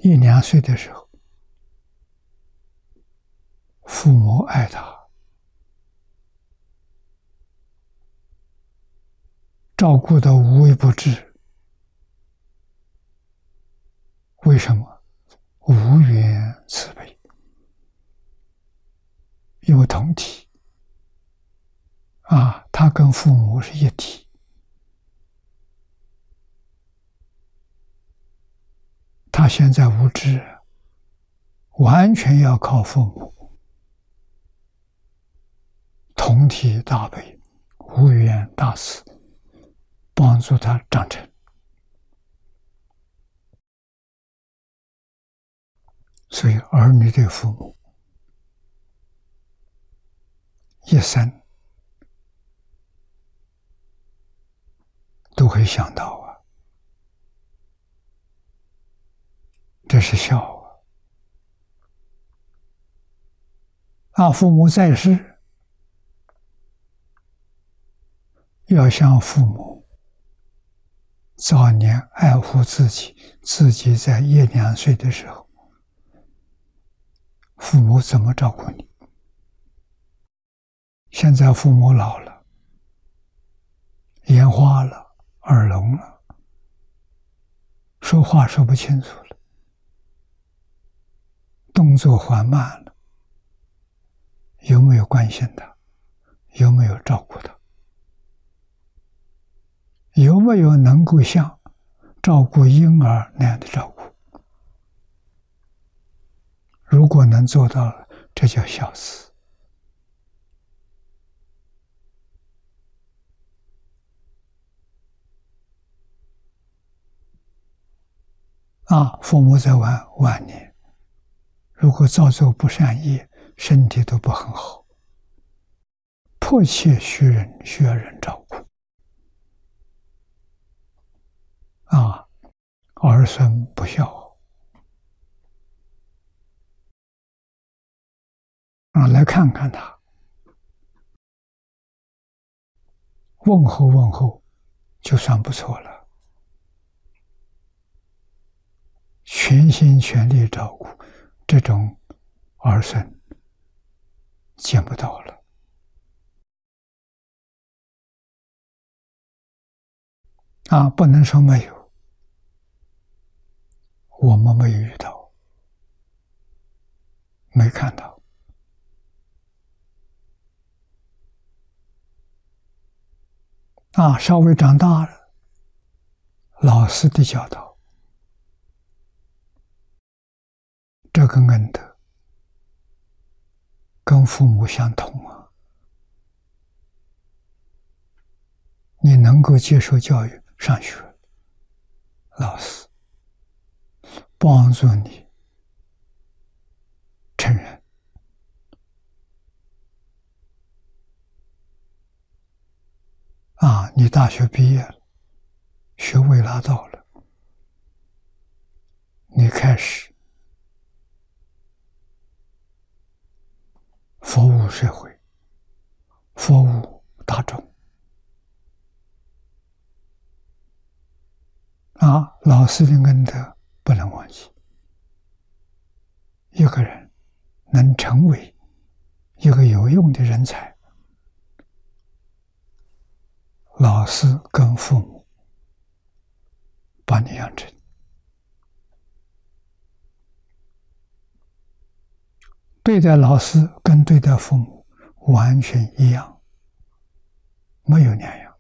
1、2岁的时候，父母爱他，照顾得无微不至。为什么？无缘慈悲，有同体啊，他跟父母是一体。他现在无知，完全要靠父母，同体大悲，无缘大慈，帮助他长成。所以儿女对父母一生都会想到啊，这是孝啊！父母在世，要向父母早年爱护自己，自己在1、2岁的时候，父母怎么照顾你？现在父母老了，眼花了，耳聋了，说话说不清楚了，动作缓慢了，有没有关心他？有没有照顾他？有没有能够像照顾婴儿那样的照顾？如果能做到了，这叫孝子。父母在晚年，如果造作不善业，身体都不很好，迫切需要人照顾。儿孙不孝，来看看他，问候就算不错了，全心全力照顾，这种儿孙见不到了。不能说没有，我们没有遇到，没看到。稍微长大了，老师的教导，这个恩德跟父母相同啊。你能够接受教育，上学，老师帮助你成人，你大学毕业了，学位拿到了，你开始服务社会，服务大众。老师的恩德不能忘记。一个人能成为一个有用的人才，老师跟父母把你养成。对待老师跟对待父母完全一样，没有两样。